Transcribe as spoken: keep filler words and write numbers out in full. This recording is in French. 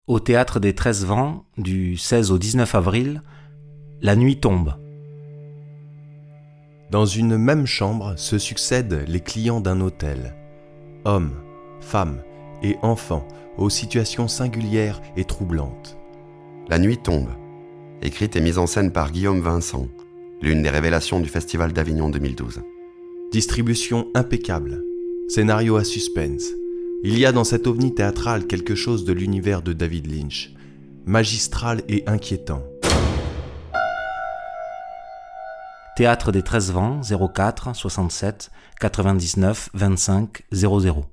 Au Théâtre des treize vents, du seize au dix-neuf avril, La nuit tombe. Dans une même chambre se succèdent les clients d'un hôtel. Hommes, femmes et enfants aux situations singulières et troublantes. La nuit tombe, écrite et mise en scène par Guillaume Vincent, l'une des révélations du Festival d'Avignon deux mille douze. Distribution impeccable, scénario à suspense. Il y a dans cet ovni théâtral quelque chose de l'univers de David Lynch, magistral et inquiétant. Théâtre des treize vents, zéro quatre soixante-sept quatre-vingt-dix-neuf vingt-cinq zéro zéro.